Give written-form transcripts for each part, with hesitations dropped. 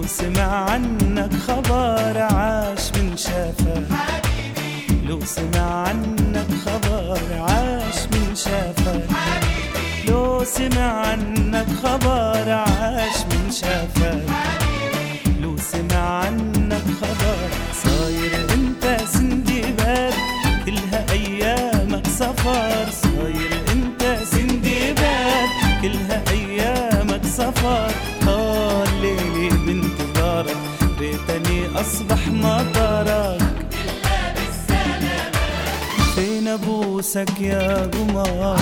سمع عنك خبر عاش من شافك، لو سمع عنك خبر عاش من شافك، لو سمع عنك خبر عاش من شافك، لو سمع عنك خبر صاير انت سندباد كلها ايامك سفر، صاير انت سندباد كلها ايامك سفر، طال ليلي بانتظارك ريتني اصبح مطرك، إلا بالسلامة فين ابوسك يا قمر،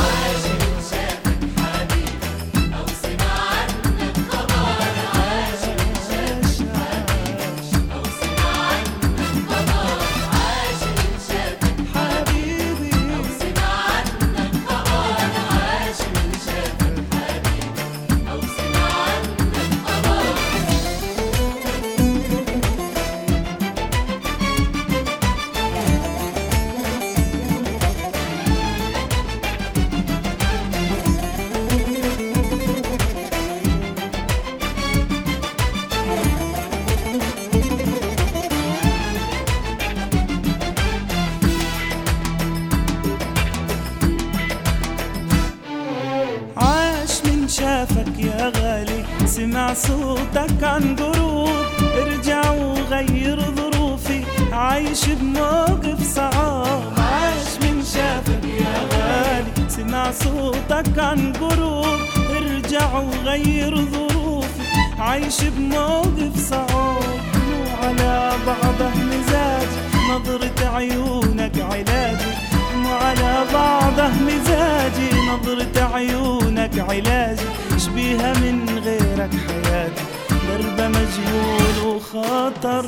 شافك يا غالي سمع صوتك عن قروب، ارجع وغير ظروفي عايش بموقف صعب، عاش من شافك يا غالي سمع صوتك عن قروب، ارجع وغير ظروفي عايش بموقف صعب، مو على بعضه مزاجي نظرة عيونك علاجي، مو على بعضه مزاجي نظرة عيونك علاجي، شبيها من غيرك حياتي دربة مجهول وخطر،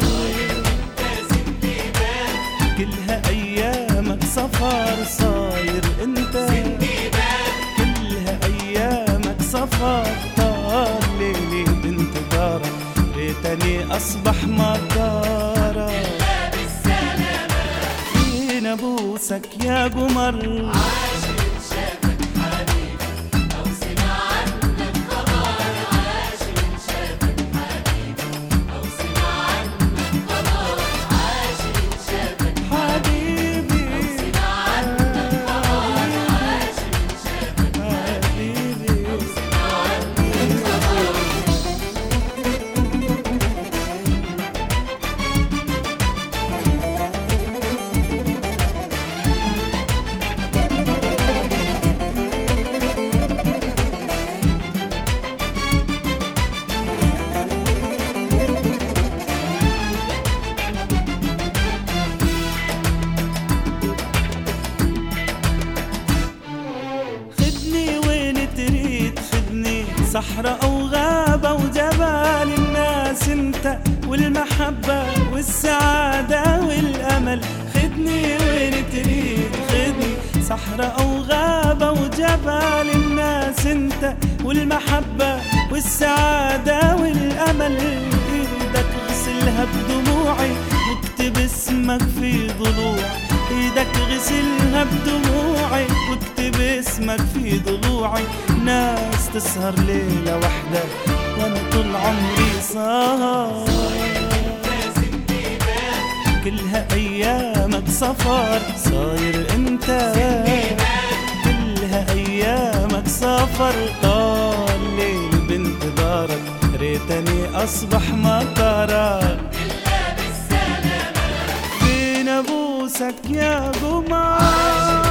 كلها ايامك سفر صاير انت كلها ايامك سفر، طال ليلي بانتظارك ريتني اصبح مطارك، إلا بالسلامة فين ابوسك يا قمر، عاش من شافك حبيبي أو سمع عنك خبر، عاش من شافك حبيبي أو سمع عنك خبر، عاش من شافك حبيبي أو سمع عنك خبر، عاش من شافك حبيبي أو سمع عنك خبر. صحراء أو غابة وجبال، الناس انت والمحبة والسعادة والأمل، خدني وين تريد خدني، صحراء أو غابة وجبال، الناس انت والمحبة والسعادة والأمل، ايدك غسلها بدموعي واكتب اسمك في ضلوعي، ايدك غسلها بدموعي واكتب اسمك في ضلوعي، ناس تسهر ليلة واحدة وانا طول عمري سهر، كلها ايامك سفر صاير انت كلها ايامك سفر، طال ليل بانتظارك ريتني اصبح مطرك، إلا بالسلامة فين ابوسك يا قمر.